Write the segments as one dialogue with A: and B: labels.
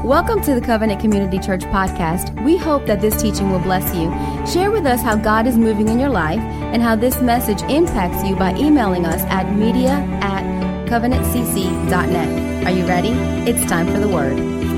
A: Welcome to the Covenant Community Church podcast. We hope that this teaching will bless you. Share with us how God is moving in your life and how this message impacts you by emailing us at media@covenantcc.net. Are you ready? It's time for the word.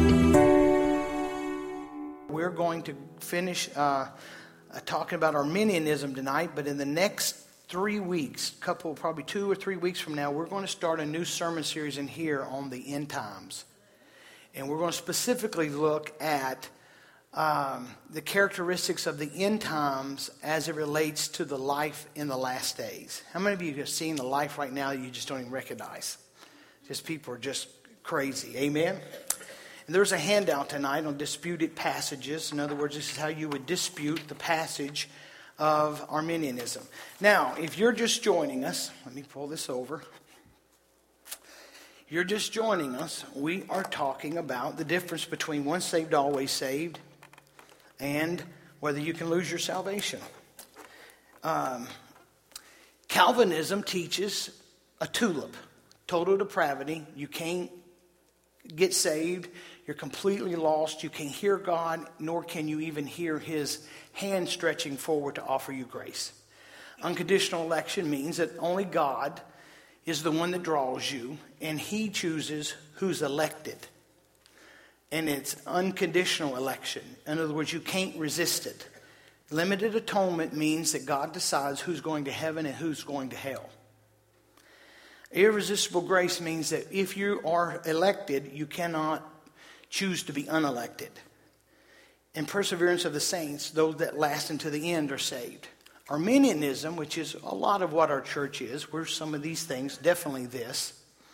B: We're going to finish talking about Arminianism tonight, but in the next 3 weeks, probably 2 or 3 weeks from now, we're going to start a new sermon series in here on the end times. And we're going to specifically look at the characteristics of the end times as it relates to the life in the last days. How many of you have seen the life right now you just don't even recognize? Just people are just crazy. Amen? And there's a handout tonight on disputed passages. In other words, this is how you would dispute the passage of Arminianism. Now, if you're just joining us, let me pull this over. You're just joining us, we are talking about the difference between once saved, always saved, and whether you can lose your salvation. Calvinism teaches a tulip, total depravity. You can't get saved. You're completely lost. You can't hear God, nor can you even hear His hand stretching forward to offer you grace. Unconditional election means that only God is the one that draws you, and He chooses who's elected. And it's unconditional election. In other words, you can't resist it. Limited atonement means that God decides who's going to heaven and who's going to hell. Irresistible grace means that if you are elected, you cannot choose to be unelected. And perseverance of the saints, those that last unto the end, are saved. Arminianism, which is a lot of what our church is, we're some of these things, definitely this,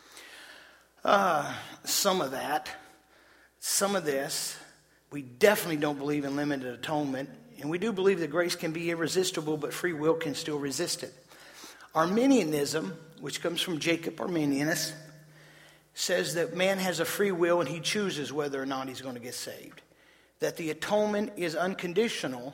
B: some of that, some of this. We definitely don't believe in limited atonement, and we do believe that grace can be irresistible, but free will can still resist it. Arminianism, which comes from Jacob Arminius, says that man has a free will and he chooses whether or not he's going to get saved. That the atonement is unconditional.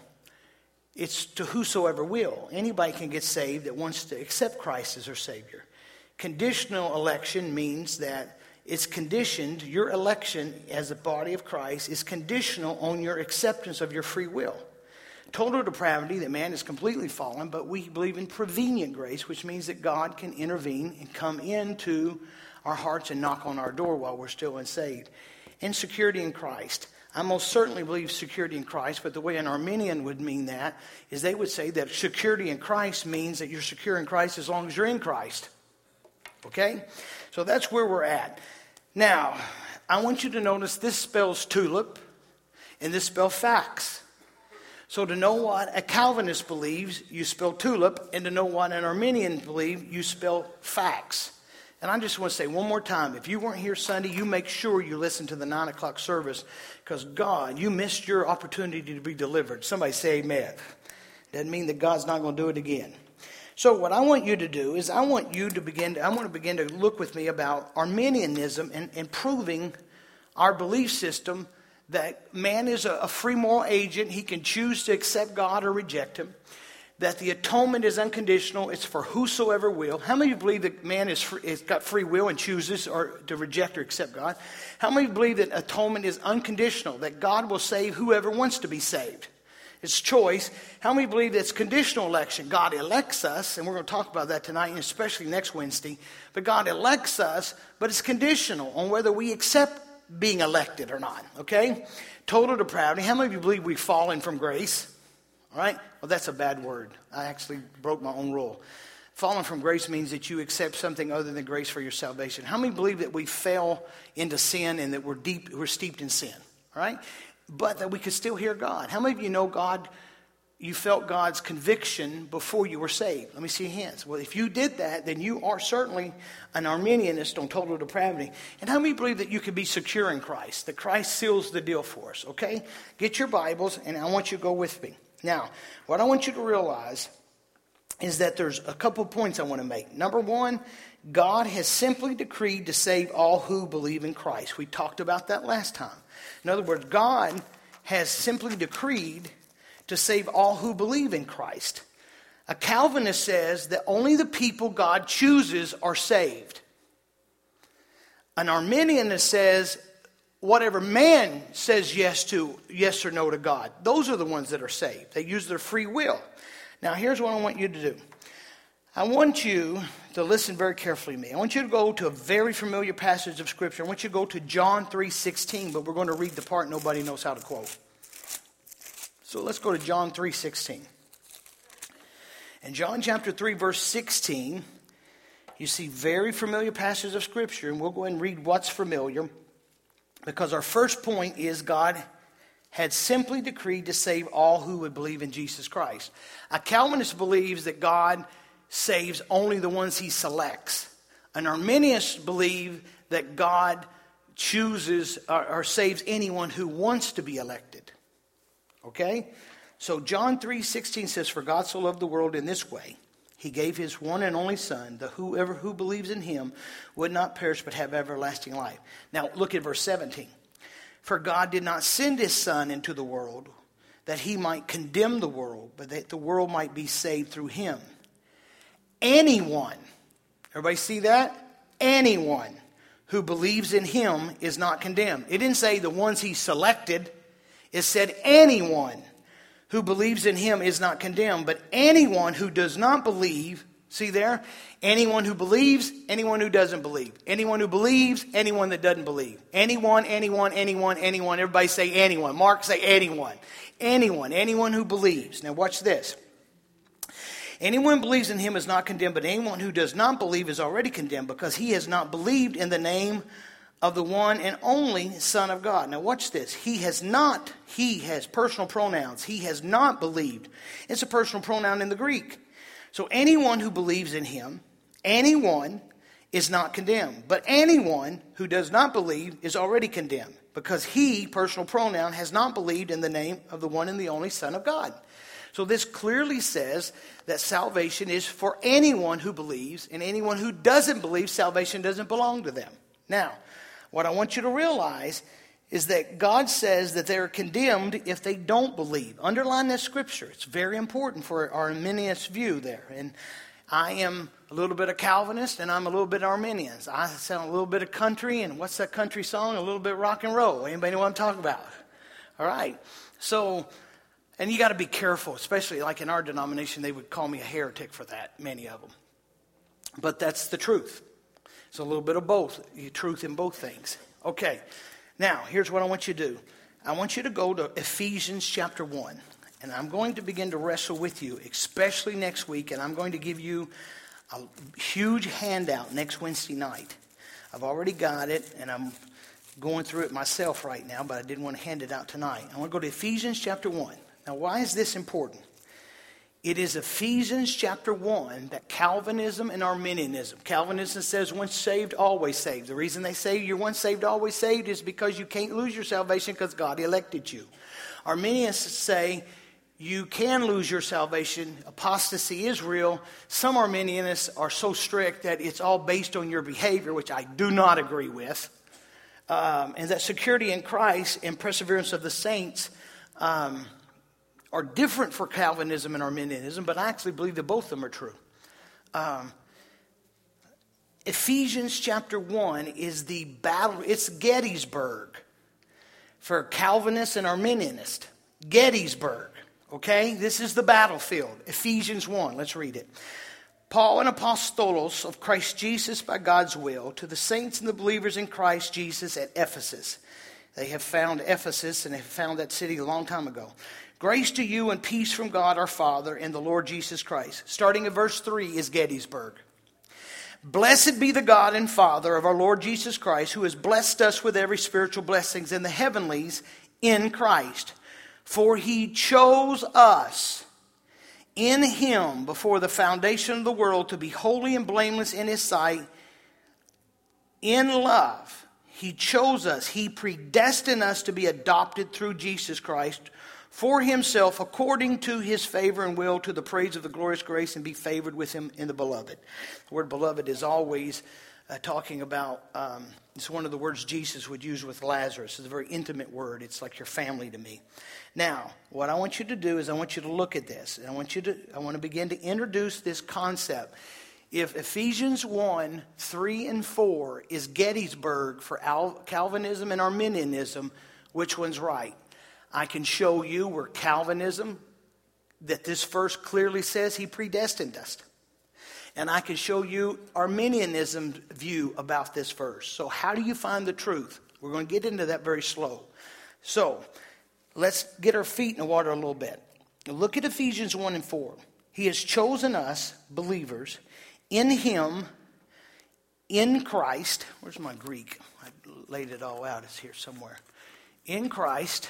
B: It's to whosoever will. Anybody can get saved that wants to accept Christ as their Savior. Conditional election means that it's conditioned, your election as a body of Christ is conditional on your acceptance of your free will. Total depravity, that man is completely fallen, but we believe in prevenient grace, which means that God can intervene and come into our hearts and knock on our door while we're still unsaved. And security in Christ. I most certainly believe security in Christ, but the way an Arminian would mean that is they would say that security in Christ means that you're secure in Christ as long as you're in Christ. Okay? So that's where we're at. Now, I want you to notice this spells tulip and this spells facts. So to know what a Calvinist believes, you spell tulip, and to know what an Arminian believes, you spell facts. And I just want to say one more time, if you weren't here Sunday, you make sure you listen to the 9 o'clock service, because God, you missed your opportunity to be delivered. Somebody say amen. Doesn't mean that God's not going to do it again. So what I want you to do is I want to begin to look with me about Arminianism and proving our belief system that man is a free moral agent. He can choose to accept God or reject Him. That the atonement is unconditional. It's for whosoever will. How many of you believe that man has got free will and chooses or to reject or accept God? How many of you believe that atonement is unconditional, that God will save whoever wants to be saved? It's choice. How many believe that it's conditional election? God elects us, and we're going to talk about that tonight, and especially next Wednesday. But God elects us, but it's conditional on whether we accept being elected or not. Okay? Total depravity. How many of you believe we've fallen from grace? All right? Well, that's a bad word. I actually broke my own rule. Falling from grace means that you accept something other than grace for your salvation. How many believe that we fell into sin and that we're steeped in sin? All right? But that we could still hear God. How many of you know God, you felt God's conviction before you were saved? Let me see your hands. Well, if you did that, then you are certainly an Arminianist on total depravity. And how many believe that you can be secure in Christ? That Christ seals the deal for us, okay? Get your Bibles, and I want you to go with me. Now, what I want you to realize is that there's a couple of points I want to make. Number one, God has simply decreed to save all who believe in Christ. We talked about that last time. In other words, God has simply decreed to save all who believe in Christ. A Calvinist says that only the people God chooses are saved. An Arminianist says whatever man says yes or no to God. Those are the ones that are saved. They use their free will. Now, here's what I want you to do. I want you to listen very carefully to me. I want you to go to a very familiar passage of Scripture. I want you to go to John 3:16, but we're going to read the part nobody knows how to quote. So let's go to John 3:16. In John chapter 3, verse 16, you see very familiar passages of Scripture, and we'll go ahead and read what's familiar, because our first point is God had simply decreed to save all who would believe in Jesus Christ. A Calvinist believes that God saves only the ones he selects. An Arminian believes that God chooses or saves anyone who wants to be elected. Okay? So John 3:16 says, "For God so loved the world in this way, he gave his one and only Son, that whoever who believes in him would not perish but have everlasting life." Now look at verse 17. "For God did not send his Son into the world that he might condemn the world, but that the world might be saved through him. Anyone," everybody see that? "Anyone who believes in him is not condemned." It didn't say the ones he selected. It said anyone who believes in him is not condemned. But anyone who does not believe, see there? Anyone who believes, anyone who doesn't believe. Anyone who believes, anyone that doesn't believe. Anyone. Everybody say anyone. Mark, say anyone. Anyone who believes. Now watch this. "Anyone who believes in him is not condemned, but anyone who does not believe is already condemned, because he has not believed in the name of the one and only Son of God." Now watch this. He has personal pronouns. He has not believed. It's a personal pronoun in the Greek. So anyone who believes in him, anyone, is not condemned. But anyone who does not believe is already condemned, because he, personal pronoun, has not believed in the name of the one and the only Son of God. So this clearly says that salvation is for anyone who believes, and anyone who doesn't believe, salvation doesn't belong to them. Now, what I want you to realize is that God says that they're condemned if they don't believe. Underline that scripture. It's very important for our Arminianist view there. And I am a little bit of Calvinist, and I'm a little bit Arminian. I sound a little bit of country, and what's that country song? A little bit of rock and roll. Anybody know what I'm talking about? All right. So, and you got to be careful, especially like in our denomination, they would call me a heretic for that, many of them. But that's the truth. It's a little bit of both, truth in both things. Okay, now here's what I want you to do. I want you to go to Ephesians chapter 1. And I'm going to begin to wrestle with you, especially next week. And I'm going to give you a huge handout next Wednesday night. I've already got it, and I'm going through it myself right now, but I didn't want to hand it out tonight. I want to go to Ephesians chapter 1. Now, why is this important? It is Ephesians chapter 1 that Calvinism and Arminianism. Calvinism says once saved, always saved. The reason they say you're once saved, always saved is because you can't lose your salvation because God elected you. Arminians say you can lose your salvation. Apostasy is real. Some Arminianists are so strict that it's all based on your behavior, which I do not agree with. And that security in Christ and perseverance of the saints are different for Calvinism and Arminianism, but I actually believe that both of them are true. Ephesians chapter 1 is the battle. It's Gettysburg for Calvinists and Arminianists. Gettysburg, okay? This is the battlefield. Ephesians 1, let's read it. "Paul, an apostolos of Christ Jesus by God's will, to the saints and the believers in Christ Jesus at Ephesus." They have found Ephesus, and they found that city a long time ago. "Grace to you and peace from God our Father and the Lord Jesus Christ." Starting at verse 3 is Gettysburg. "Blessed be the God and Father of our Lord Jesus Christ, who has blessed us with every spiritual blessings in the heavenlies in Christ. For he chose us in him before the foundation of the world to be holy and blameless in his sight. In love, he chose us. He predestined us to be adopted through Jesus Christ for himself, according to his favor and will, to the praise of the glorious grace, and be favored with him in the beloved." The word beloved is always talking about, it's one of the words Jesus would use with Lazarus. It's a very intimate word. It's like your family to me. Now, what I want you to do is I want you to look at this. And I want to begin to introduce this concept. If Ephesians 1, 3, and 4 is Gettysburg for Calvinism and Arminianism, which one's right? I can show you where Calvinism, that this verse clearly says he predestined us. And I can show you Arminianism's view about this verse. So how do you find the truth? We're going to get into that very slow. So let's get our feet in the water a little bit. Look at Ephesians 1 and 4. He has chosen us, believers, in him, in Christ. Where's my Greek? I laid it all out. It's here somewhere. In Christ,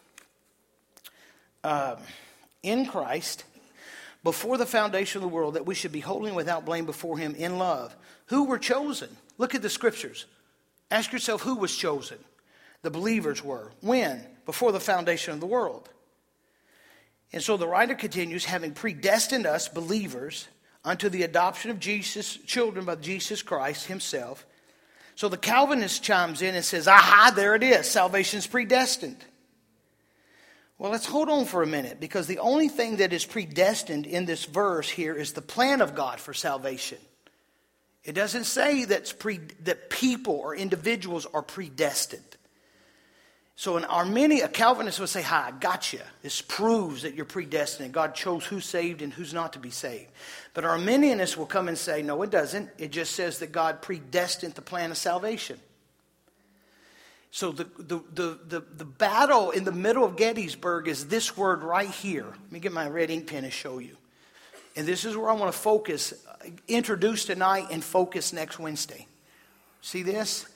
B: before the foundation of the world, that we should be holy and without blame before him in love. Who were chosen? Look at the scriptures. Ask yourself, who was chosen? The believers were. When? Before the foundation of the world. And so the writer continues, having predestined us, believers, unto the adoption of Jesus, children by Jesus Christ himself. So the Calvinist chimes in and says, aha, there it is. Salvation's predestined. Well, let's hold on for a minute, because the only thing that is predestined in this verse here is the plan of God for salvation. It doesn't say that people or individuals are predestined. So a Calvinist would say, I gotcha. This proves that you're predestined. God chose who's saved and who's not to be saved. But an Arminianist will come and say, no, it doesn't. It just says that God predestined the plan of salvation. So the battle in the middle of Gettysburg is this word right here. Let me get my red ink pen and show you. And this is where I want to focus, introduce tonight and focus next Wednesday. See this?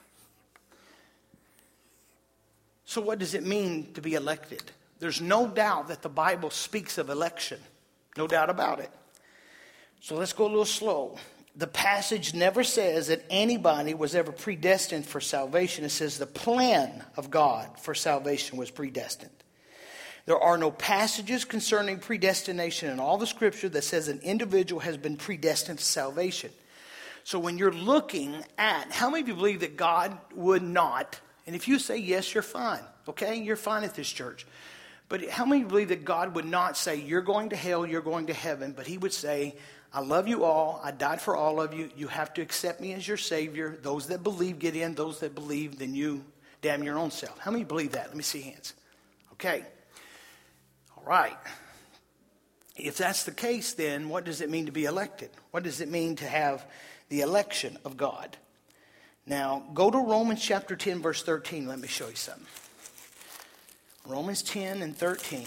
B: So what does it mean to be elected? There's no doubt that the Bible speaks of election. No doubt about it. So let's go a little slow. The passage never says that anybody was ever predestined for salvation. It says the plan of God for salvation was predestined. There are no passages concerning predestination in all the scripture that says an individual has been predestined to salvation. So when you're looking at, how many of you believe that God would not, and if you say yes, you're fine, okay? You're fine at this church. But how many believe that God would not say, you're going to hell, you're going to heaven, but he would say, I love you all, I died for all of you, you have to accept me as your Savior. Those that believe get in, those that believe, then you damn your own self. How many believe that? Let me see hands. Okay. All right. If that's the case, then what does it mean to be elected? What does it mean to have the election of God? Now, go to Romans chapter 10, verse 13. Let me show you something. Romans 10 and 13.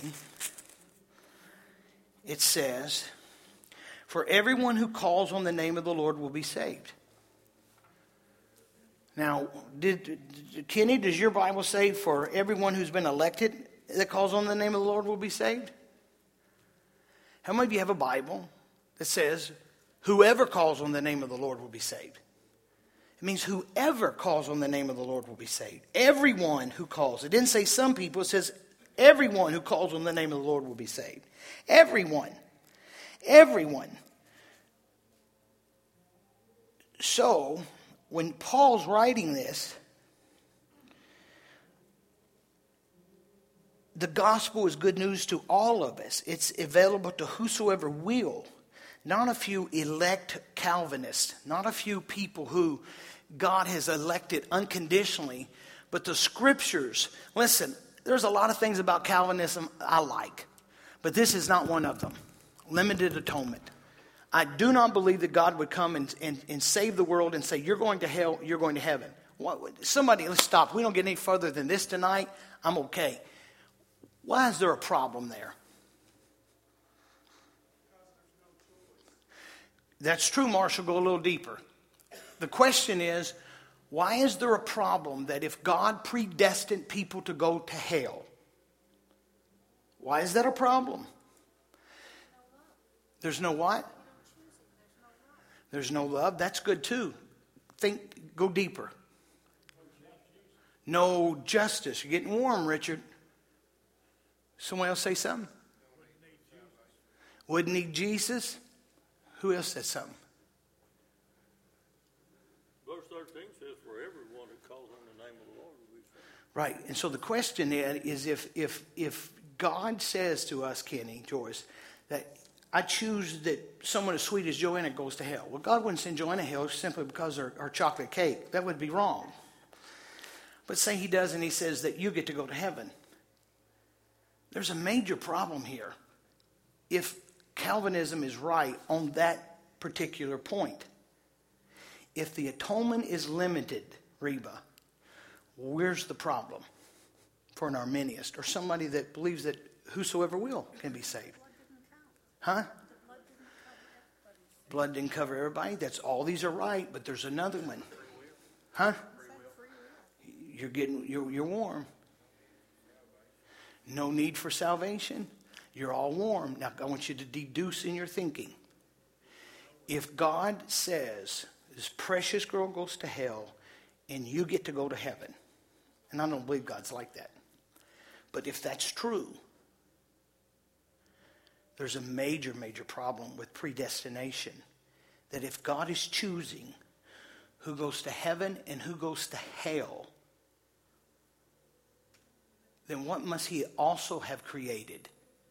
B: It says, for everyone who calls on the name of the Lord will be saved. Now, Kenny, does your Bible say for everyone who's been elected that calls on the name of the Lord will be saved? How many of you have a Bible that says whoever calls on the name of the Lord will be saved? It means whoever calls on the name of the Lord will be saved. Everyone who calls. It didn't say some people. It says everyone who calls on the name of the Lord will be saved. Everyone. Everyone. So, when Paul's writing this, the gospel is good news to all of us. It's available to whosoever will. Not a few elect Calvinists. Not a few people who God has elected unconditionally. But the scriptures. Listen, there's a lot of things about Calvinism I like. But this is not one of them. Limited atonement. I do not believe that God would come and save the world and say, you're going to hell, you're going to heaven. Somebody, let's stop. We don't get any further than this tonight. I'm okay. Why is there a problem there? That's true, Marshall. Go a little deeper. The question is, why is there a problem that if God predestined people to go to hell, why is that a problem? There's no what? There's no love. That's good too. Go deeper. No justice. You're getting warm, Richard. Someone else say something? Wouldn't need Jesus? Who else said something?
C: Verse 13 says, for everyone who calls on the name of the Lord will be saved.
B: Right. And so the question is if God says to us, Kenny, Joyce, that I choose that someone as sweet as Joanna goes to hell. Well, God wouldn't send Joanna to hell simply because of her chocolate cake. That would be wrong. But say he does, and he says that you get to go to heaven. There's a major problem here. If Calvinism is right on that particular point. If the atonement is limited, Reba, where's the problem for an Arminianist or somebody that believes that whosoever will can be saved? Huh? Blood didn't cover everybody. That's all. These are right, but there's another one. Huh? You're warm. No need for salvation. You're all warm. Now I want you to deduce in your thinking. If God says this precious girl goes to hell and you get to go to heaven, and I don't believe God's like that, but if that's true, there's a major, major problem with predestination. That if God is choosing who goes to heaven and who goes to hell, then what must he also have created?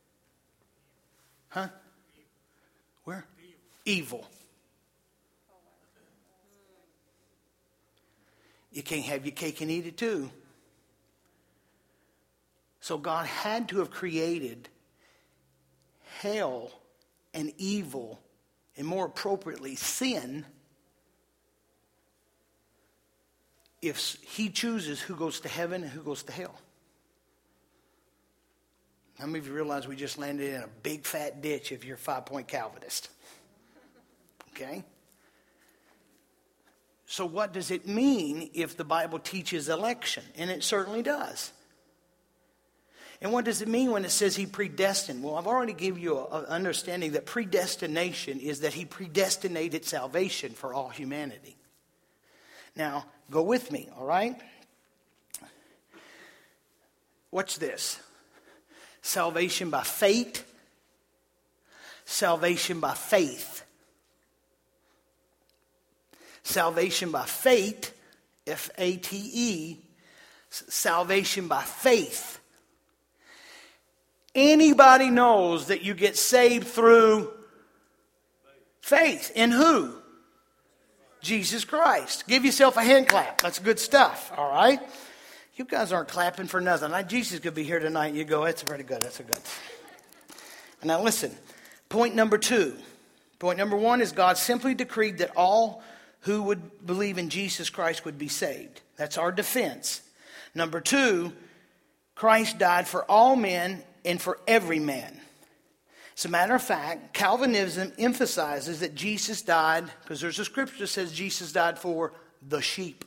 B: Huh? Where? Evil. You can't have your cake and eat it too. So God had to have created hell and evil, and more appropriately, sin, if he chooses who goes to heaven and who goes to hell. How many of you realize we just landed in a big fat ditch if you're a 5-point Calvinist? Okay? So what does it mean if the Bible teaches election? And it certainly does. And what does it mean when it says he predestined? Well, I've already given you an understanding that predestination is that he predestinated salvation for all humanity. Now, go with me, all right? Watch this. Salvation by faith. Salvation by faith. Salvation by faith, F-A-T-E, salvation by faith. Anybody knows that you get saved through faith. In who? Jesus Christ. Give yourself a hand clap. That's good stuff, all right? You guys aren't clapping for nothing. Jesus could be here tonight and you go, that's pretty good, that's a good. And now listen, point number 2. Point number 1 is God simply decreed that all who would believe in Jesus Christ would be saved. That's our defense. Number 2, Christ died for all men and for every man. As a matter of fact, Calvinism emphasizes that Jesus died, because there's a scripture that says Jesus died for the sheep.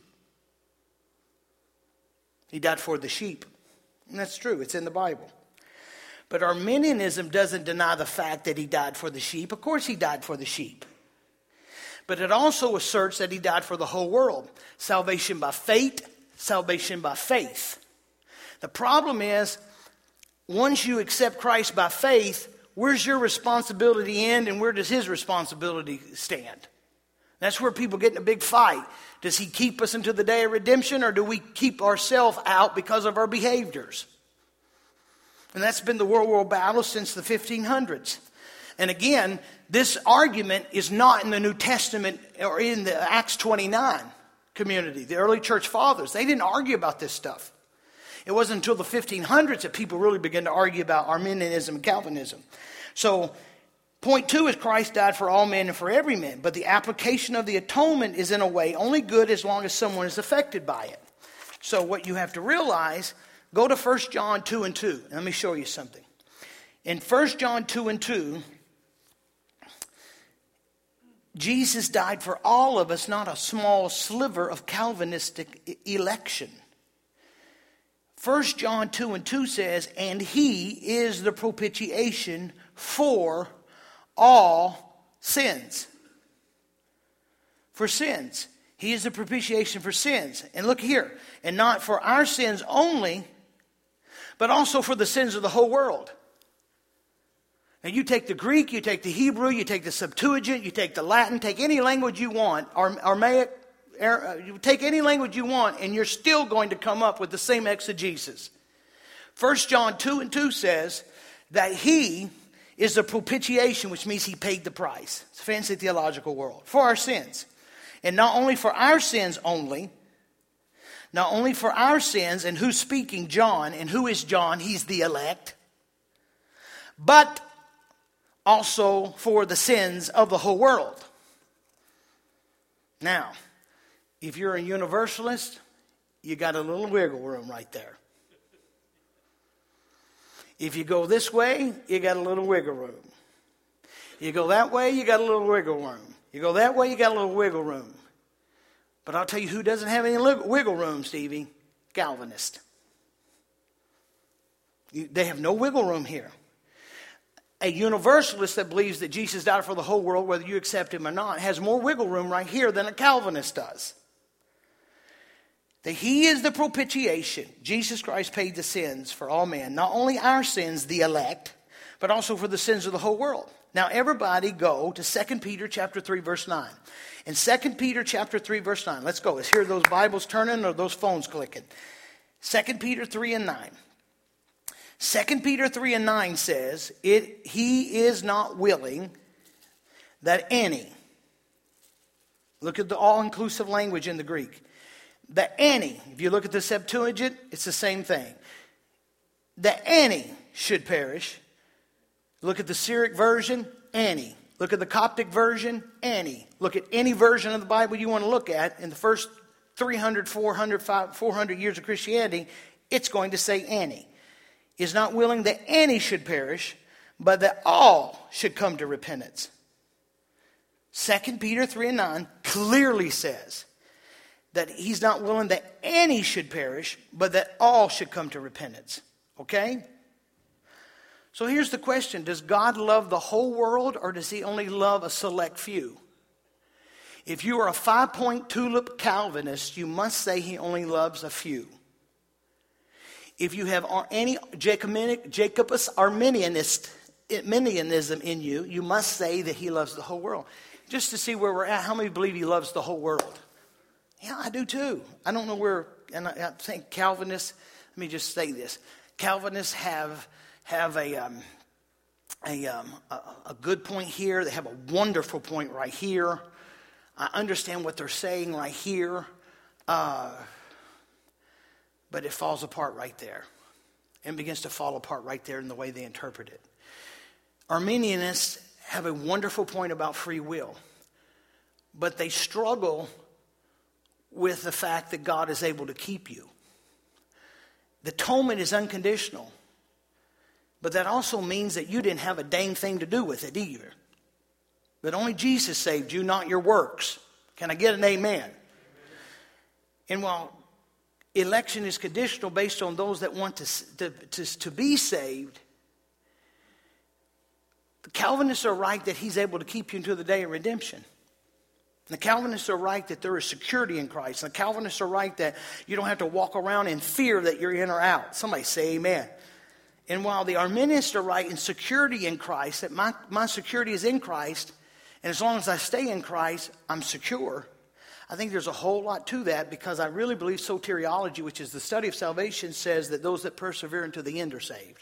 B: He died for the sheep. And that's true. It's in the Bible. But Arminianism doesn't deny the fact that he died for the sheep. Of course he died for the sheep. But it also asserts that he died for the whole world. Salvation by faith, salvation by faith. The problem is, once you accept Christ by faith, where's your responsibility end and where does his responsibility stand? That's where people get in a big fight. Does he keep us until the day of redemption, or do we keep ourselves out because of our behaviors? And that's been the world battle since the 1500s. And again, this argument is not in the New Testament or in the Acts 29 community. The early church fathers, they didn't argue about this stuff. It wasn't until the 1500s that people really began to argue about Arminianism and Calvinism. So, point 2 is Christ died for all men and for every man. But the application of the atonement is in a way only good as long as someone is affected by it. So what you have to realize, go to 1 John 2 and 2. Let me show you something. In 1 John 2 and 2, Jesus died for all of us, not a small sliver of Calvinistic election. 1 John 2 and 2 says, and he is the propitiation for all sins. For sins. He is the propitiation for sins. And look here, and not for our sins only, but also for the sins of the whole world. Now you take the Greek, you take the Hebrew, you take the Septuagint, you take the Latin, take any language you want, Aramaic, you take any language you want, and you're still going to come up with the same exegesis. 1 John 2 and 2 says that he is the propitiation, which means he paid the price. It's a fancy theological word. For our sins. And not only for our sins only, not only for our sins, and who's speaking? John. And who is John? He's the elect. But also for the sins of the whole world. Now, if you're a universalist, you got a little wiggle room right there. If you go this way, you got a little wiggle room. You go that way, you got a little wiggle room. You go that way, you got a little wiggle room. But I'll tell you who doesn't have any wiggle room, Stevie. Calvinist. They have no wiggle room here. A universalist that believes that Jesus died for the whole world, whether you accept him or not, has more wiggle room right here than a Calvinist does. That he is the propitiation. Jesus Christ paid the sins for all men. Not only our sins, the elect, but also for the sins of the whole world. Now everybody go to 2 Peter chapter 3 verse 9. In 2 Peter chapter 3 verse 9. Let's go. Let's hear those Bibles turning or those phones clicking. 2 Peter 3 and 9. 2 Peter 3 and 9 says, he is not willing that any, look at the all-inclusive language in the Greek, that any, if you look at the Septuagint, it's the same thing, that any should perish. Look at the Syriac version, any. Look at the Coptic version, any. Look at any version of the Bible you want to look at in the first 300, 400 years of Christianity, it's going to say any. Is not willing that any should perish, but that all should come to repentance. 2 Peter 3 and 9 clearly says that he's not willing that any should perish, but that all should come to repentance. Okay? So here's the question. Does God love the whole world, or does he only love a select few? If you are a 5-point tulip Calvinist, you must say he only loves a few. If you have any Jacobus Arminianism in you, you must say that he loves the whole world. Just to see where we're at, how many believe he loves the whole world? Yeah, I do too. I don't know where, and I think Calvinists, let me just say this. Calvinists have a good point here. They have a wonderful point right here. I understand what they're saying right here. But it falls apart right there. And begins to fall apart right there in the way they interpret it. Arminianists have a wonderful point about free will. But they struggle with the fact that God is able to keep you. The atonement is unconditional. But that also means that you didn't have a dang thing to do with it either. That only Jesus saved you, not your works. Can I get an amen? And while election is conditional based on those that want to be saved, the Calvinists are right that he's able to keep you until the day of redemption. And the Calvinists are right that there is security in Christ. And the Calvinists are right that you don't have to walk around in fear that you're in or out. Somebody say amen. And while the Arminians are right in security in Christ, that my security is in Christ, and as long as I stay in Christ, I'm secure. I think there's a whole lot to that, because I really believe soteriology, which is the study of salvation, says that those that persevere unto the end are saved.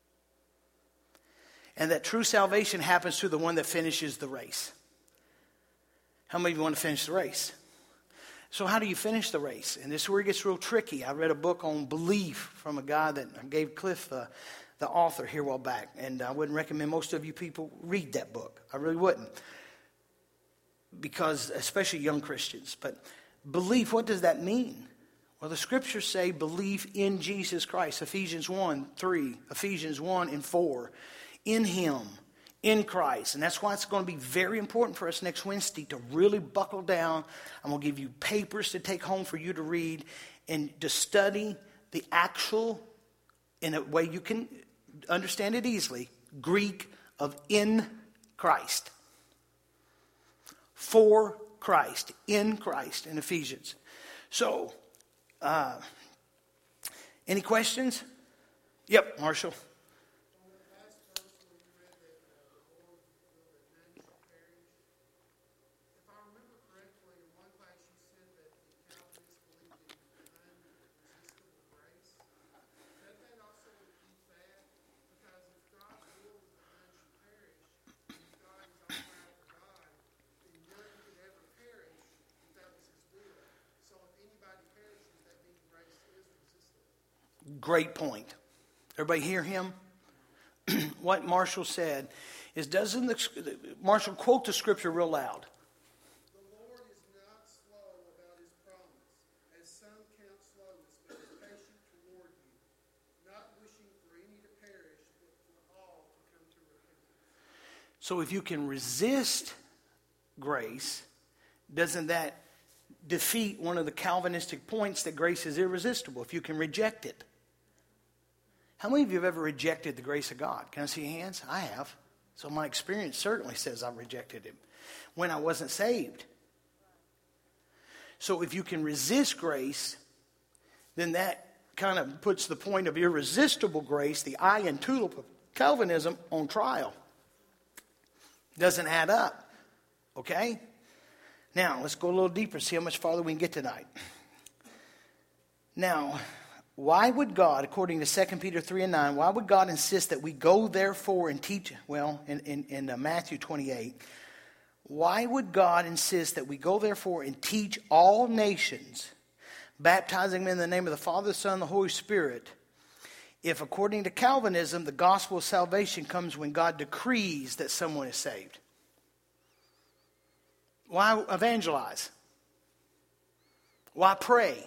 B: And that true salvation happens to the one that finishes the race. How many of you want to finish the race? So how do you finish the race? And this is where it gets real tricky. I read a book on belief from a guy that I gave Cliff, the author, here a while back. And I wouldn't recommend most of you people read that book. I really wouldn't. Because, especially young Christians. But belief, what does that mean? Well, the scriptures say belief in Jesus Christ. Ephesians 1:3, Ephesians 1 and 4. In him, in Christ. And that's why it's going to be very important for us next Wednesday to really buckle down. I'm going to give you papers to take home for you to read and to study the actual, in a way you can understand it easily, Greek of in Christ. For Christ, in Christ, in Ephesians. So, any questions? Yep, Marshall. Great point. Everybody hear him? What Marshall said is, Marshall quote the scripture real loud.
D: The Lord is not slow about his promise, as some count slowness, but is patient toward you, not wishing for any to perish, but for all to come to repentance.
B: So if you can resist grace, doesn't that defeat one of the Calvinistic points that grace is irresistible if you can reject it? How many of you have ever rejected the grace of God? Can I see your hands? I have. So my experience certainly says I rejected him when I wasn't saved. So if you can resist grace, then that kind of puts the point of irresistible grace, the eye and tulip of Calvinism, on trial. Doesn't add up. Okay? Now, let's go a little deeper, see how much farther we can get tonight. Now, why would God, according to 2 Peter 3:9, why would God insist that we go therefore and teach, well, in Matthew 28, why would God insist that we go therefore and teach all nations, baptizing them in the name of the Father, the Son, and the Holy Spirit, if according to Calvinism, the gospel of salvation comes when God decrees that someone is saved? Why evangelize? Why pray?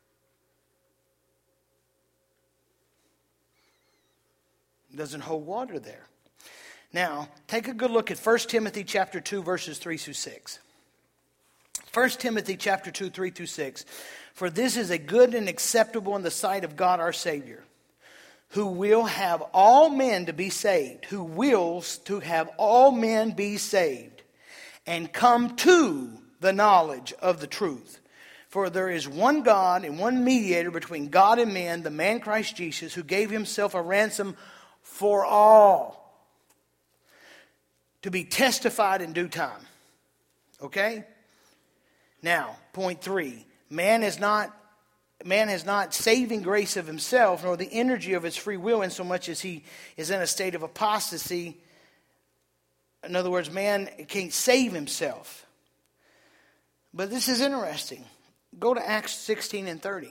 B: Doesn't hold water there. Now, take a good look at 1 Timothy chapter 2, verses 3 through 6. 1 Timothy chapter 2, 3 through 6. For this is a good and acceptable in the sight of God our Savior, who will have all men to be saved, who wills to have all men be saved, and come to the knowledge of the truth. For there is one God and one mediator between God and men, the man Christ Jesus, who gave himself a ransom for all, to be testified in due time. Okay? Now, point 3. Man has not saving grace of himself, nor the energy of his free will, in so much as he is in a state of apostasy. In other words, man can't save himself. But this is interesting. Go to Acts 16 and 30.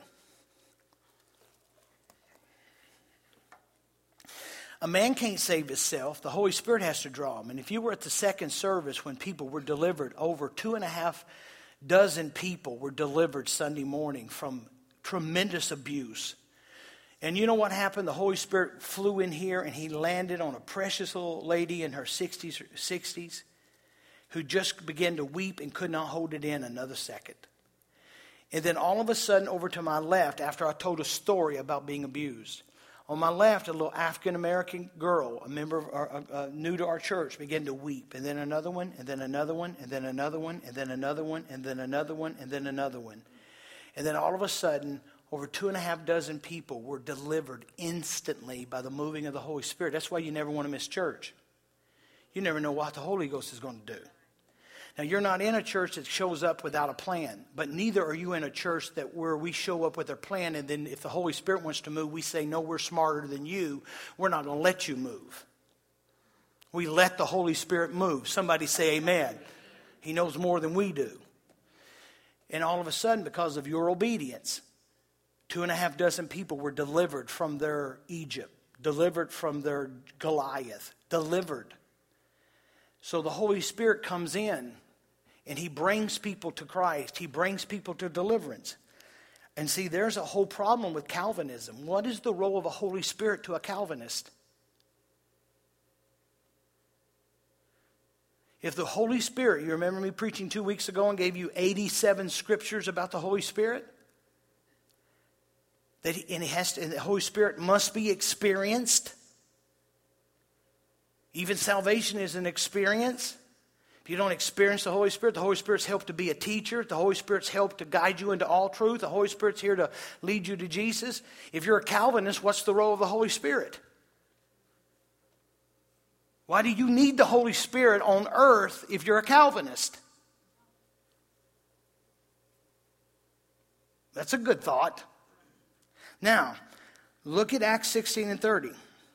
B: A man can't save himself. The Holy Spirit has to draw him. And if you were at the second service when people were delivered, over 2.5 dozen people were delivered Sunday morning from tremendous abuse. And you know what happened? The Holy Spirit flew in here and he landed on a precious little lady in her 60s who just began to weep and could not hold it in another second. And then all of a sudden, over to my left, after I told a story about being abused, on my left, a little African-American girl, a member of, new to our church, began to weep. And then another one, and then another one, and then another one, and then another one, and then another one, and then another one. And then all of a sudden, over 2.5 dozen people were delivered instantly by the moving of the Holy Spirit. That's why you never want to miss church. You never know what the Holy Ghost is going to do. Now, you're not in a church that shows up without a plan, but neither are you in a church where we show up with our plan, and then if the Holy Spirit wants to move, we say, no, we're smarter than you. We're not going to let you move. We let the Holy Spirit move. Somebody say amen. He knows more than we do. And all of a sudden, because of your obedience, 2.5 dozen people were delivered from their Egypt, delivered from their Goliath, delivered. So the Holy Spirit comes in. And he brings people to Christ. He brings people to deliverance. And see, there's a whole problem with Calvinism. What is the role of a Holy Spirit to a Calvinist? If the Holy Spirit, you remember me preaching 2 weeks ago and gave you 87 scriptures about the Holy Spirit? And the Holy Spirit must be experienced. Even salvation is an experience. If you don't experience the Holy Spirit's help to be a teacher. The Holy Spirit's help to guide you into all truth. The Holy Spirit's here to lead you to Jesus. If you're a Calvinist, what's the role of the Holy Spirit? Why do you need the Holy Spirit on earth if you're a Calvinist? That's a good thought. Now, look at Acts 16 and 30.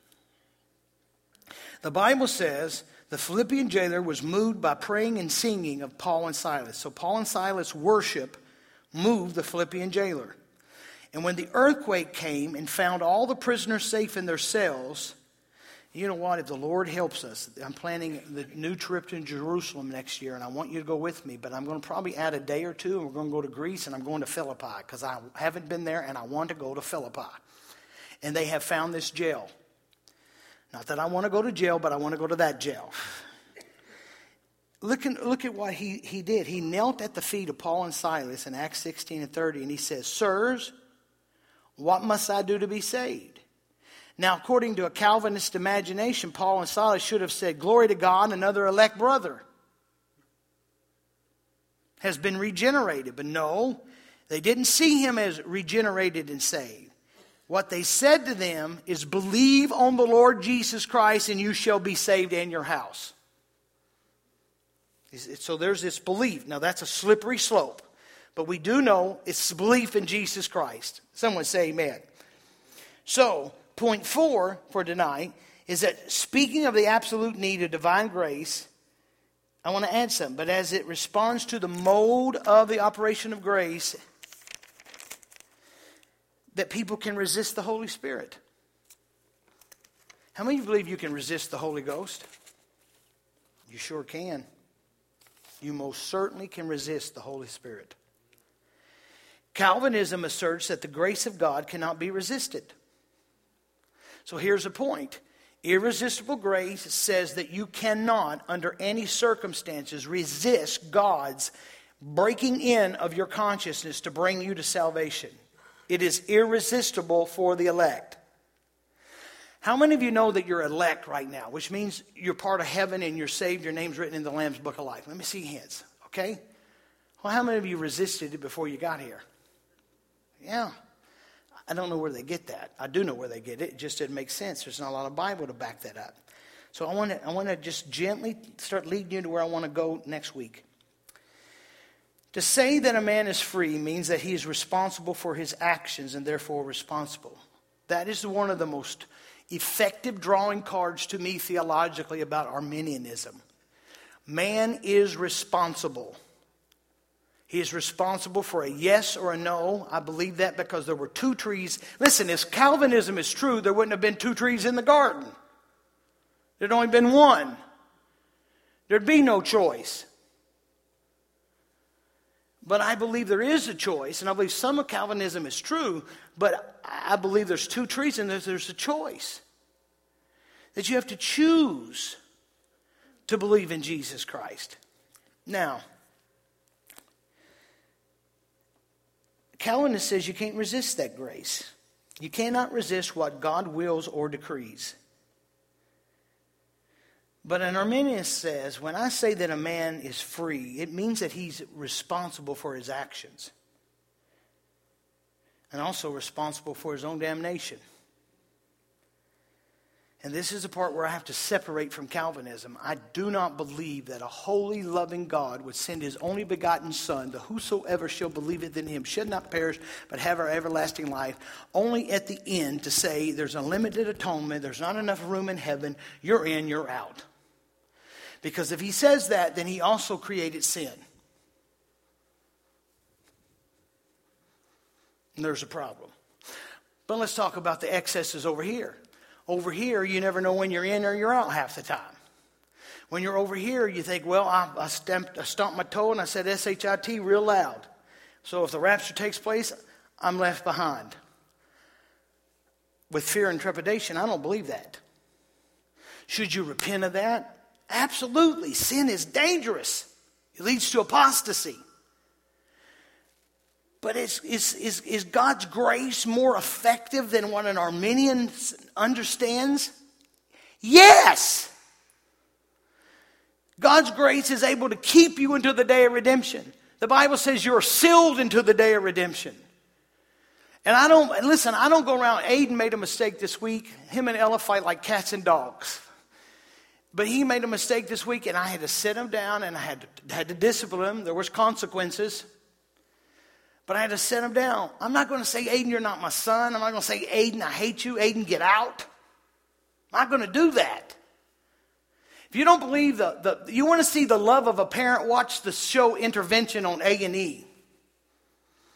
B: The Bible says, the Philippian jailer was moved by praying and singing of Paul and Silas. So Paul and Silas' worship moved the Philippian jailer. And when the earthquake came and found all the prisoners safe in their cells, you know what? If the Lord helps us, I'm planning the new trip to Jerusalem next year, and I want you to go with me. But I'm going to probably add a day or two, and we're going to go to Greece, and I'm going to Philippi because I haven't been there, and I want to go to Philippi. And they have found this jail. Not that I want to go to jail, but I want to go to that jail. Look at what he did. He knelt at the feet of Paul and Silas in Acts 16 and 30, and he says, "Sirs, what must I do to be saved?" Now, according to a Calvinist imagination, Paul and Silas should have said, "Glory to God, another elect brother has been regenerated." But no, they didn't see him as regenerated and saved. What they said to them is, "Believe on the Lord Jesus Christ and you shall be saved and your house." So there's this belief. Now that's a slippery slope. But we do know it's belief in Jesus Christ. Someone say amen. So, point 4 for tonight is that speaking of the absolute need of divine grace, I want to add something. But as it responds to the mode of the operation of grace, that people can resist the Holy Spirit. How many of you believe you can resist the Holy Ghost? You sure can. You most certainly can resist the Holy Spirit. Calvinism asserts that the grace of God cannot be resisted. So here's the point. Irresistible grace says that you cannot, under any circumstances, resist God's breaking in of your consciousness to bring you to salvation. It is irresistible for the elect. How many of you know that you're elect right now, which means you're part of heaven and you're saved, your name's written in the Lamb's Book of Life? Let me see your hands, okay? Well, how many of you resisted it before you got here? Yeah. I don't know where they get that. I do know where they get it. It just didn't make sense. There's not a lot of Bible to back that up. So I want to just gently start leading you to where I want to go next week. To say that a man is free means that he is responsible for his actions and therefore responsible. That is one of the most effective drawing cards to me theologically about Arminianism. Man is responsible. He is responsible for a yes or a no. I believe that because there were 2 trees. Listen, if Calvinism is true, there wouldn't have been 2 trees in the garden. There'd only been one. There'd be no choice. But I believe there is a choice, and I believe some of Calvinism is true, but I believe there's 2 trees and there's a choice. That you have to choose to believe in Jesus Christ. Now, Calvinist says you can't resist that grace. You cannot resist what God wills or decrees. But an Arminianist says, when I say that a man is free, it means that he's responsible for his actions. And also responsible for his own damnation. And this is the part where I have to separate from Calvinism. I do not believe that a holy, loving God would send his only begotten Son, that whosoever shall believeth in him should not perish, but have our everlasting life, only at the end to say there's a limited atonement, there's not enough room in heaven, you're in, you're out. Because if he says that, then he also created sin. And there's a problem. But let's talk about the excesses over here. Over here, you never know when you're in or you're out half the time. When you're over here, you think, well, I stomped my toe and I said S-H-I-T real loud. So if the rapture takes place, I'm left behind. With fear and trepidation, I don't believe that. Should you repent of that? Absolutely. Sin is dangerous. It leads to apostasy. But is God's grace more effective than what an Arminian understands? Yes. God's grace is able to keep you until the day of redemption. The Bible says you're sealed until the day of redemption. And I don't go around. Aiden made a mistake this week. Him and Ella fight like cats and dogs. But he made a mistake this week, and I had to sit him down, and I had to discipline him. There was consequences. But I had to sit him down. I'm not going to say, Aiden, you're not my son. I'm not going to say, Aiden, I hate you. Aiden, get out. I'm not going to do that. If you don't believe you want to see the love of a parent, watch the show Intervention on A&E.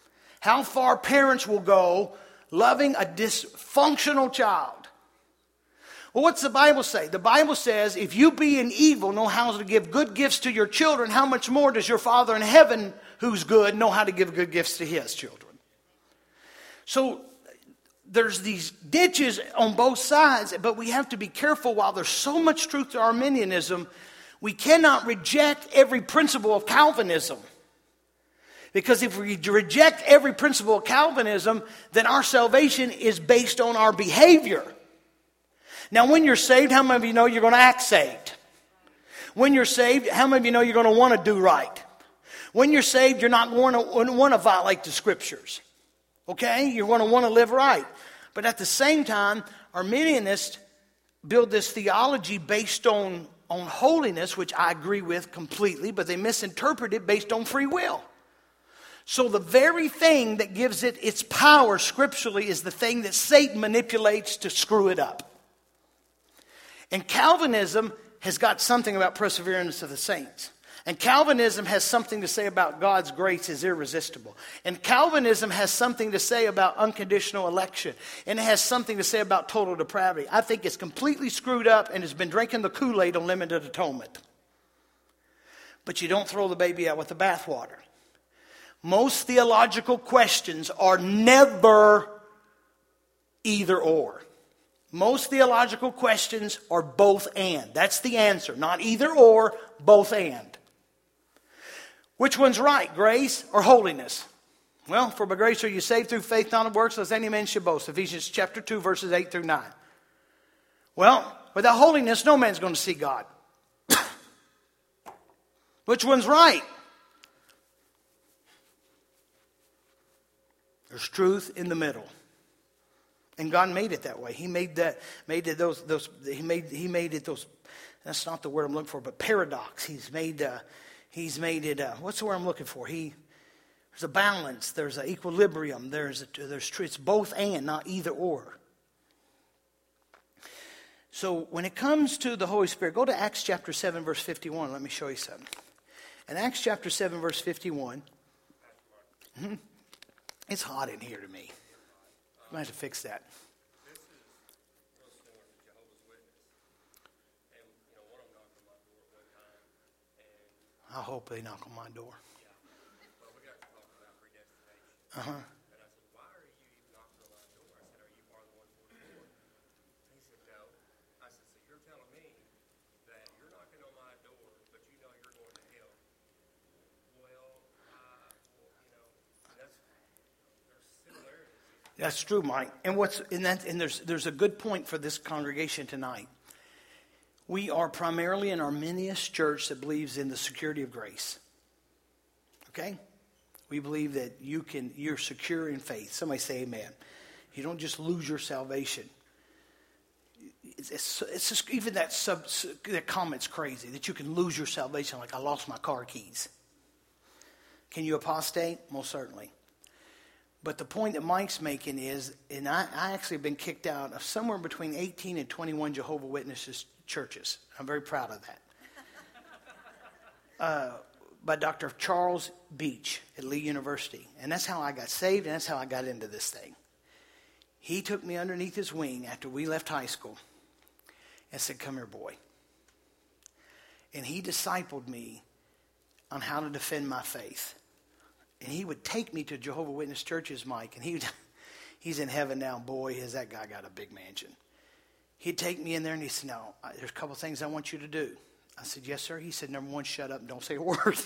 B: How far parents will go loving a dysfunctional child. Well, what's the Bible say? The Bible says, if you being evil know how to give good gifts to your children, how much more does your Father in heaven, who's good, know how to give good gifts to his children? So there's these ditches on both sides, but we have to be careful. While there's so much truth to Arminianism, we cannot reject every principle of Calvinism. Because if we reject every principle of Calvinism, then our salvation is based on our behavior. Now, when you're saved, how many of you know you're going to act saved? When you're saved, how many of you know you're going to want to do right? When you're saved, you're not going to want to violate the Scriptures. Okay? You're going to want to live right. But at the same time, Arminianists build this theology based on holiness, which I agree with completely, but they misinterpret it based on free will. So the very thing that gives it its power scripturally is the thing that Satan manipulates to screw it up. And Calvinism has got something about perseverance of the saints. And Calvinism has something to say about God's grace is irresistible. And Calvinism has something to say about unconditional election. And it has something to say about total depravity. I think it's completely screwed up and has been drinking the Kool-Aid on limited atonement. But you don't throw the baby out with the bathwater. Most theological questions are never either or. Most theological questions are both and. That's the answer. Not either or, both and. Which one's right, grace or holiness? Well, for by grace are you saved through faith, not of works, lest any man should boast. Ephesians chapter 2, verses 8 through 9. Well, without holiness, no man's going to see God. Which one's right? There's truth in the middle. And God made it that way. He made it those. That's not the word I'm looking for, but paradox. He's made it. What's the word I'm looking for? There's a balance. There's an equilibrium. There's it's both and, not either or. So when it comes to the Holy Spirit, go to Acts chapter 7, verse 51. Let me show you something. In Acts chapter 7, verse 51. It's hot in here to me. I'm going to have to fix that.
C: This is real similar to Jehovah's Witness. And, one of them knocked on my door at one time. And
B: I hope they knock on my door.
C: yeah. Well, we got to talk about predestination. And I said, why are you even knocking on my door? I said, are you part of the 144? He said, no. I said, so you're telling me that you're knocking on my door, but you know you're going to hell. Well, there's similarities.
B: That's true, Mike. And there's a good point for this congregation tonight. We are primarily an Arminian church that believes in the security of grace. Okay? We believe that you're secure in faith. Somebody say amen. You don't just lose your salvation. It's just, even that comment's crazy, that you can lose your salvation like I lost my car keys. Can you apostate? Most certainly. But the point that Mike's making is, and I actually have been kicked out of somewhere between 18 and 21 Jehovah's Witnesses churches. I'm very proud of that. By Dr. Charles Beach at Lee University. And that's how I got saved, and that's how I got into this thing. He took me underneath his wing after we left high school and said, come here, boy. And he discipled me on how to defend my faith. And he would take me to Jehovah's Witness churches, Mike, and he's in heaven now. Boy, has that guy got a big mansion. He'd take me in there and he said, no, there's a couple things I want you to do. I said, yes, sir. He said, number one, shut up and don't say a word.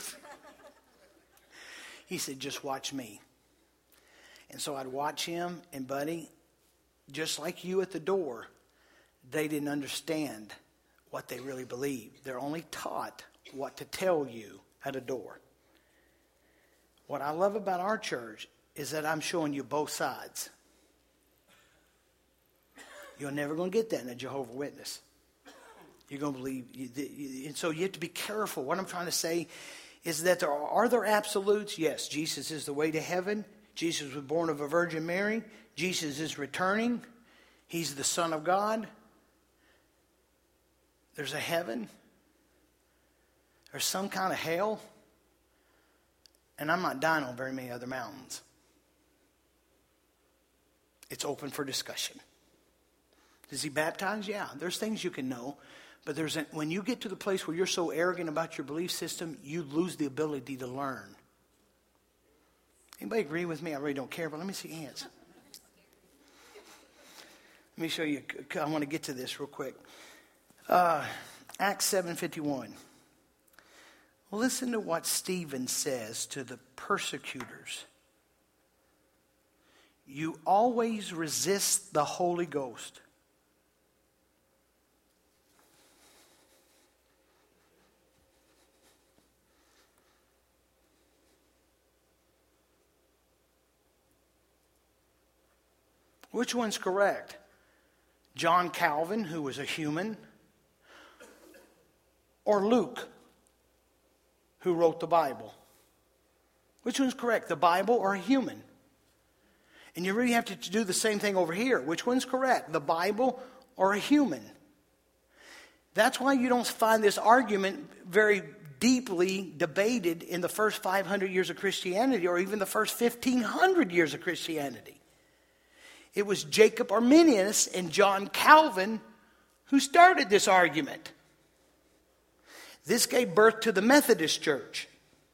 B: He said, just watch me. And so I'd watch him, and buddy, just like you at the door, they didn't understand what they really believed. They're only taught what to tell you at a door. What I love about our church is that I'm showing you both sides. You're never going to get that in a Jehovah's Witness. You're going to believe. And so you have to be careful. What I'm trying to say is that are there absolutes? Yes, Jesus is the way to heaven. Jesus was born of a Virgin Mary. Jesus is returning. He's the Son of God. There's a heaven. There's some kind of hell. And I'm not dying on very many other mountains. It's open for discussion. Does he baptize? Yeah. There's things you can know. But when you get to the place where you're so arrogant about your belief system, you lose the ability to learn. Anybody agree with me? I really don't care, but let me see hands. Let me show you. I want to get to this real quick. Acts 7:51. Listen to what Stephen says to the persecutors. You always resist the Holy Ghost. Which one's correct? John Calvin, who was a human, or Luke, who wrote the Bible? Which one's correct, the Bible or a human? And you really have to do the same thing over here. Which one's correct, the Bible or a human? That's why you don't find this argument very deeply debated in the first 500 years of Christianity or even the first 1,500 years of Christianity. It was Jacob Arminius and John Calvin who started this argument. This gave birth to the Methodist Church.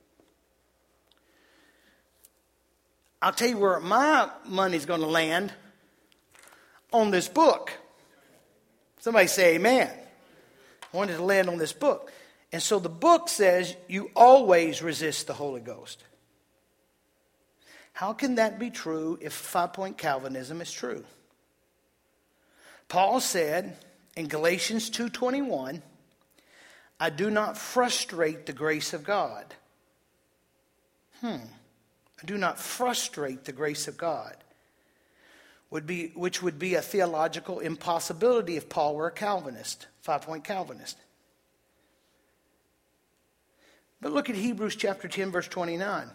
B: I'll tell you where my money's going to land on this book. Somebody say amen. I wanted to land on this book. And so the book says you always resist the Holy Ghost. How can that be true if 5-point Calvinism is true? Paul said in Galatians 2:21, I do not frustrate the grace of God. I do not frustrate the grace of God. Which would be a theological impossibility if Paul were a Calvinist, 5-point Calvinist. But look at Hebrews chapter 10, verse 29.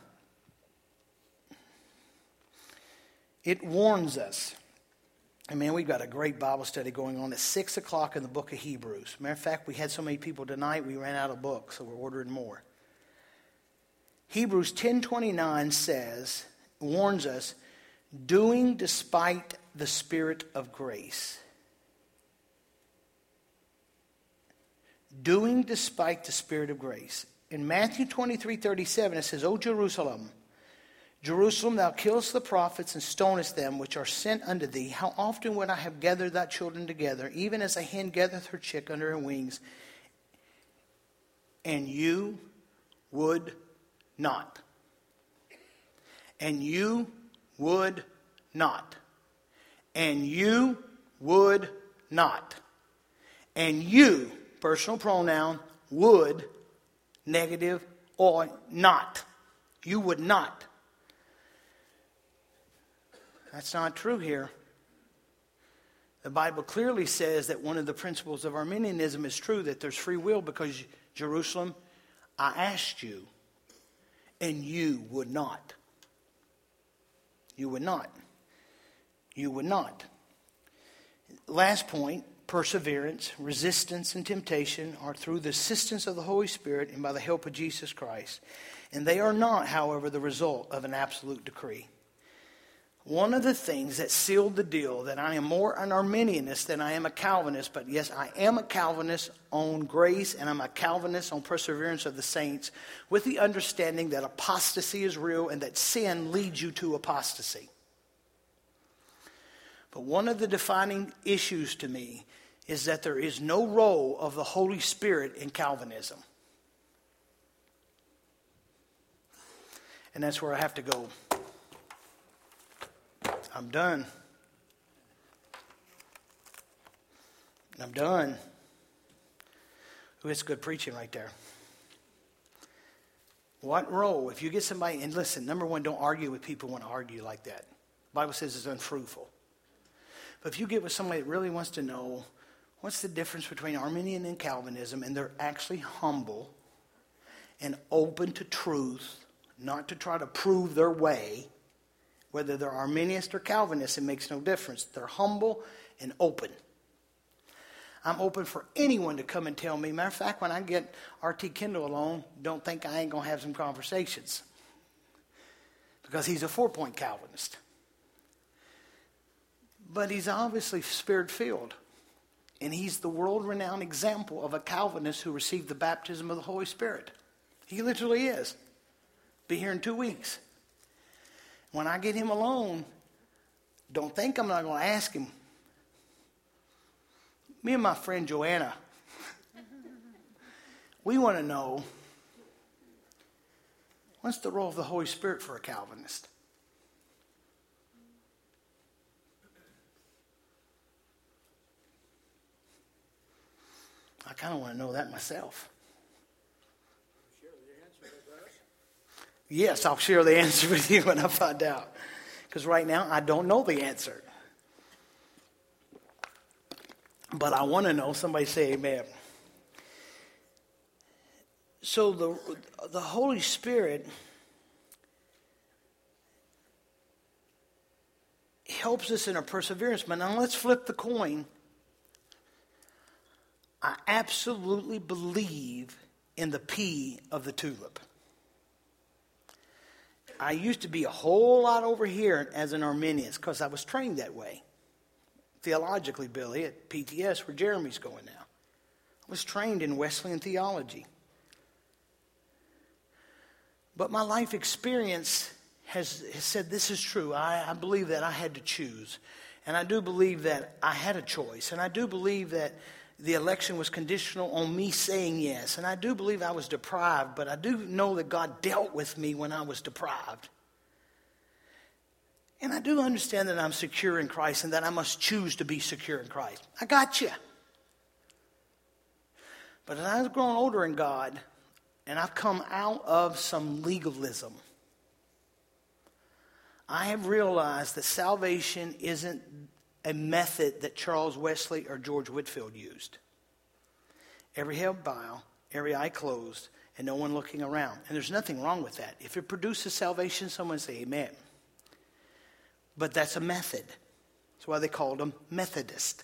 B: It warns us. And man, we've got a great Bible study going on at 6 o'clock in the book of Hebrews. Matter of fact, we had so many people tonight, we ran out of books, so we're ordering more. Hebrews 10:29 warns us, doing despite the Spirit of grace. Doing despite the Spirit of grace. In Matthew 23:37, it says, O Jerusalem, Jerusalem, thou killest the prophets and stonest them which are sent unto thee. How often would I have gathered thy children together, even as a hen gathereth her chick under her wings, and you would not. And you would not. And you would not. And you, personal pronoun, would, negative, or not. You would not. That's not true here. The Bible clearly says that one of the principles of Arminianism is true, that there's free will, because Jerusalem, I asked you, and you would not. You would not. You would not. Last point, perseverance, resistance, and temptation are through the assistance of the Holy Spirit and by the help of Jesus Christ. And they are not, however, the result of an absolute decree. One of the things that sealed the deal, that I am more an Arminianist than I am a Calvinist, but yes, I am a Calvinist on grace and I'm a Calvinist on perseverance of the saints, with the understanding that apostasy is real and that sin leads you to apostasy. But one of the defining issues to me is that there is no role of the Holy Spirit in Calvinism. And that's where I have to go. I'm done. I'm done. Ooh, it's good preaching right there. What role? If you get somebody, and listen, number one, don't argue with people who want to argue like that. The Bible says it's unfruitful. But if you get with somebody that really wants to know what's the difference between Arminian and Calvinism, and they're actually humble and open to truth, not to try to prove their way, whether they're Arminianist or Calvinist, it makes no difference. They're humble and open. I'm open for anyone to come and tell me. Matter of fact, when I get R.T. Kendall alone, don't think I ain't going to have some conversations. Because he's a 4-point Calvinist. But he's obviously Spirit-filled. And he's the world-renowned example of a Calvinist who received the baptism of the Holy Spirit. He literally is. Be here in 2 weeks. When I get him alone, don't think I'm not going to ask him. Me and my friend Joanna, we want to know, what's the role of the Holy Spirit for a Calvinist? I kind of want to know that myself.
D: Share the answer with us.
B: Yes, I'll share the answer with you when I find out. Because right now, I don't know the answer. But I want to know. Somebody say amen. So the Holy Spirit helps us in our perseverance. But now let's flip the coin. I absolutely believe in the P of the tulip. I used to be a whole lot over here as an Arminian because I was trained that way. Theologically, Billy, at PTS, where Jeremy's going now. I was trained in Wesleyan theology. But my life experience has said this is true. I believe that I had to choose. And I do believe that I had a choice. And I do believe that the election was conditional on me saying yes. And I do believe I was deprived, but I do know that God dealt with me when I was deprived. And I do understand that I'm secure in Christ and that I must choose to be secure in Christ. I got you. But as I've grown older in God, and I've come out of some legalism, I have realized that salvation isn't a method that Charles Wesley or George Whitefield used. Every head bowed, every eye closed, and no one looking around. And there's nothing wrong with that. If it produces salvation, someone say amen. But that's a method. That's why they called them Methodist.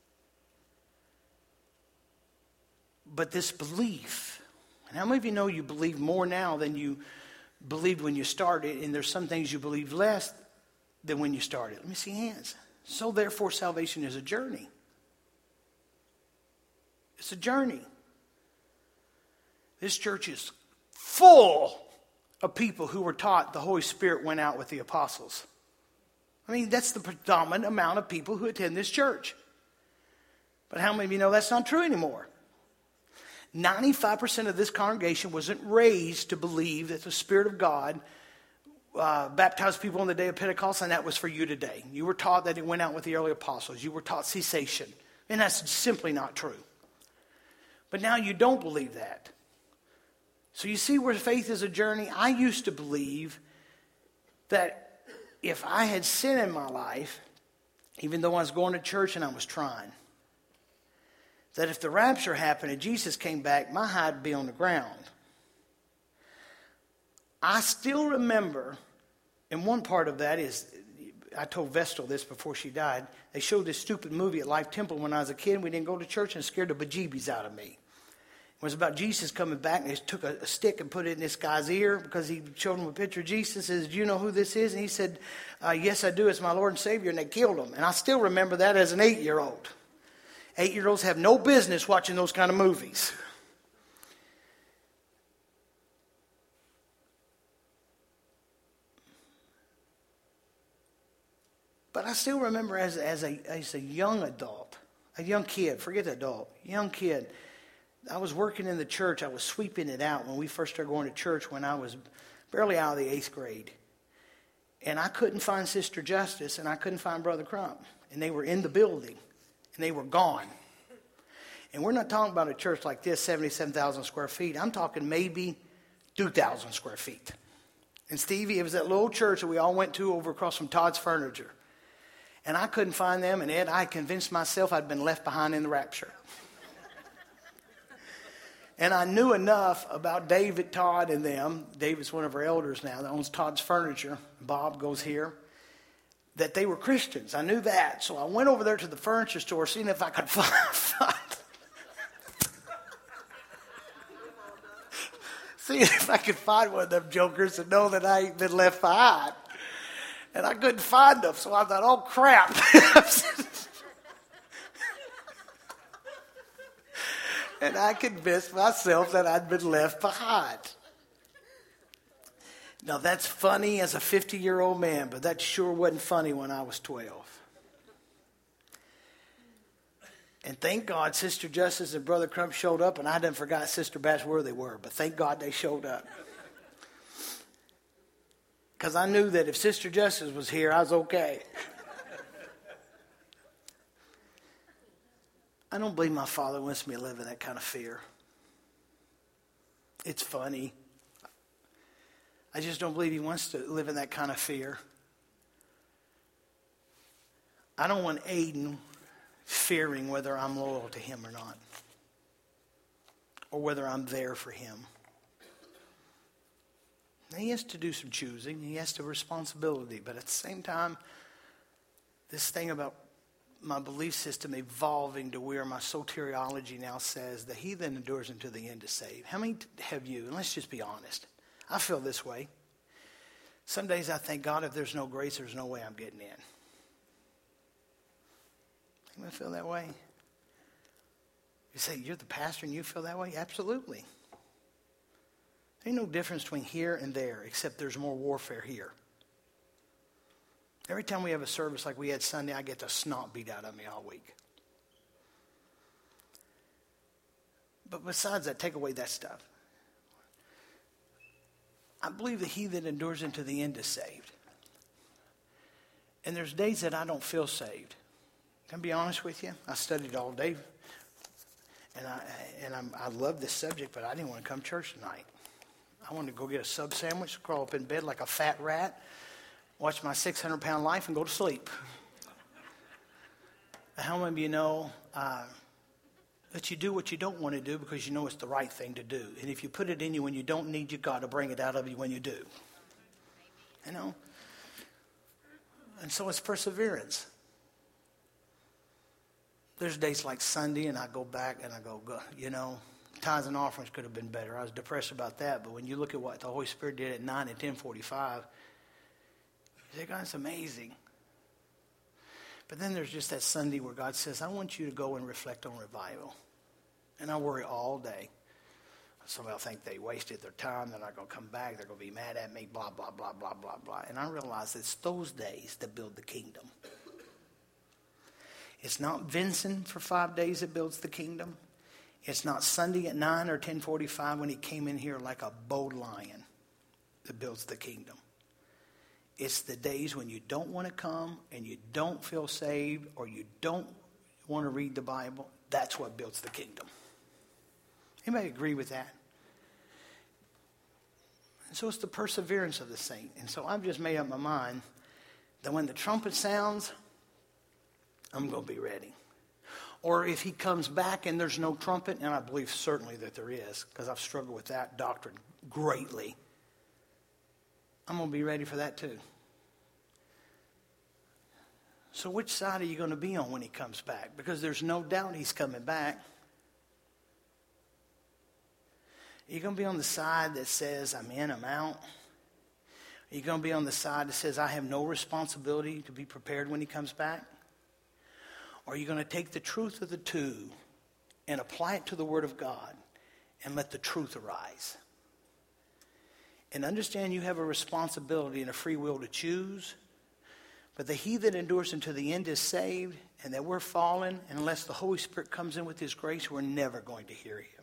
B: But this belief, and how many of you know you believe more now than you believed when you started, and there's some things you believe less than when you started? Let me see hands. So therefore, salvation is a journey. It's a journey. This church is full of people who were taught the Holy Spirit went out with the apostles. I mean, that's the predominant amount of people who attend this church. But how many of you know that's not true anymore? 95% of this congregation wasn't raised to believe that the Spirit of God baptized people on the day of Pentecost, and that was for you today. You were taught that it went out with the early apostles. You were taught cessation. And that's simply not true. But now you don't believe that. So you see where faith is a journey? I used to believe that if I had sin in my life, even though I was going to church and I was trying, that if the rapture happened and Jesus came back, my hide would be on the ground. I still remember, and one part of that is, I told Vestal this before she died, they showed this stupid movie at Life Temple when I was a kid. We didn't go to church, and it scared the bejeebies out of me. It was about Jesus coming back, and they took a stick and put it in this guy's ear because he showed him a picture of Jesus. Says, "Do you know who this is?" And he said, "Yes, I do. It's my Lord and Savior." And they killed him. And I still remember that as an 8-year-old. 8-year-olds have no business watching those kind of movies. But I still remember as a young adult, a young kid, forget adult, young kid, I was working in the church. I was sweeping it out when we first started going to church when I was barely out of the 8th grade. And I couldn't find Sister Justice and I couldn't find Brother Crump. And they were in the building and they were gone. And we're not talking about a church like this, 77,000 square feet. I'm talking maybe 2,000 square feet. And Stevie, it was that little church that we all went to over across from Todd's Furniture. And I couldn't find them. And Ed, I convinced myself I'd been left behind in the rapture. And I knew enough about David, Todd, and them. David's one of our elders now that owns Todd's Furniture. Bob goes here. That they were Christians. I knew that. So I went over there to the furniture store, seeing if I could find seeing if I could find one of them jokers and know that I ain't been left behind. And I couldn't find them, so I thought, oh, crap. And I convinced myself that I'd been left behind. Now, that's funny as a 50-year-old man, but that sure wasn't funny when I was 12. And thank God Sister Justice and Brother Crump showed up, and I didn't forget Sister Batch where they were, but thank God they showed up. Because I knew that if Sister Justice was here, I was okay. I don't believe my Father wants me to live in that kind of fear. It's funny. I just don't believe He wants to live in that kind of fear. I don't want Aiden fearing whether I'm loyal to him or not, or whether I'm there for him. Now, he has to do some choosing. He has the responsibility. But at the same time, this thing about my belief system evolving to where my soteriology now says that he that endures unto the end is saved. How many have you? And let's just be honest. I feel this way. Some days I think, God, if there's no grace, there's no way I'm getting in. I feel that way. You say, you're the pastor and you feel that way? Absolutely. There ain't no difference between here and there, except there's more warfare here. Every time we have a service like we had Sunday, I get the snot beat out of me all week. But besides that, take away that stuff. I believe that he that endures into the end is saved. And there's days that I don't feel saved. Can I be honest with you? I studied all day, and I love this subject, but I didn't want to come to church tonight. I wanted to go get a sub sandwich, crawl up in bed like a fat rat, watch my 600-pound life, and go to sleep. How many of you know that you do what you don't want to do because you know it's the right thing to do? And if you put it in you when you don't need you, God will bring it out of you when you do. You know? And so it's perseverance. There's days like Sunday, and I go back and I go, you know, tithes and offerings could have been better. I was depressed about that. But when you look at what the Holy Spirit did at 9 and 10:45, you say, God, it's amazing. But then there's just that Sunday where God says, I want you to go and reflect on revival. And I worry all day. Some will think they wasted their time. They're not going to come back. They're going to be mad at me, blah, blah, blah, blah, blah, blah. And I realize it's those days that build the kingdom. It's not Vincent for 5 days that builds the kingdom. It's not Sunday at 9 or 10:45 when he came in here like a bold lion that builds the kingdom. It's the days when you don't want to come and you don't feel saved or you don't want to read the Bible. That's what builds the kingdom. Anybody agree with that? And so it's the perseverance of the saint. And so I've just made up my mind that when the trumpet sounds, I'm going to be ready. Or if he comes back and there's no trumpet, and I believe certainly that there is, because I've struggled with that doctrine greatly, I'm going to be ready for that too. So which side are you going to be on when he comes back? Because there's no doubt he's coming back. Are you going to be on the side that says, I'm in, I'm out? Are you going to be on the side that says, I have no responsibility to be prepared when he comes back? Or are you going to take the truth of the two and apply it to the Word of God and let the truth arise? And understand you have a responsibility and a free will to choose. But the he that endures unto the end is saved, and that we're fallen, and unless the Holy Spirit comes in with His grace, we're never going to hear Him.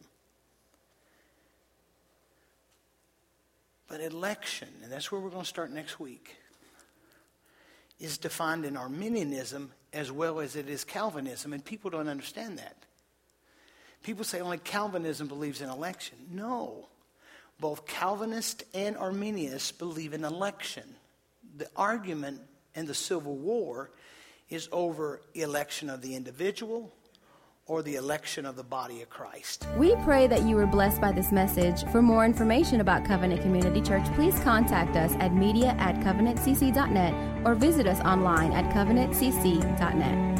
B: But election, and that's where we're going to start next week, is defined in Arminianism as well as it is Calvinism, and people don't understand that. People say only Calvinism believes in election. No. Both Calvinists and Arminians believe in election. The argument in the Civil War is over election of the individual or the election of the body of Christ.
A: We pray that you were blessed by this message. For more information about Covenant Community Church, please contact us at media@covenantcc.net or visit us online at covenantcc.net.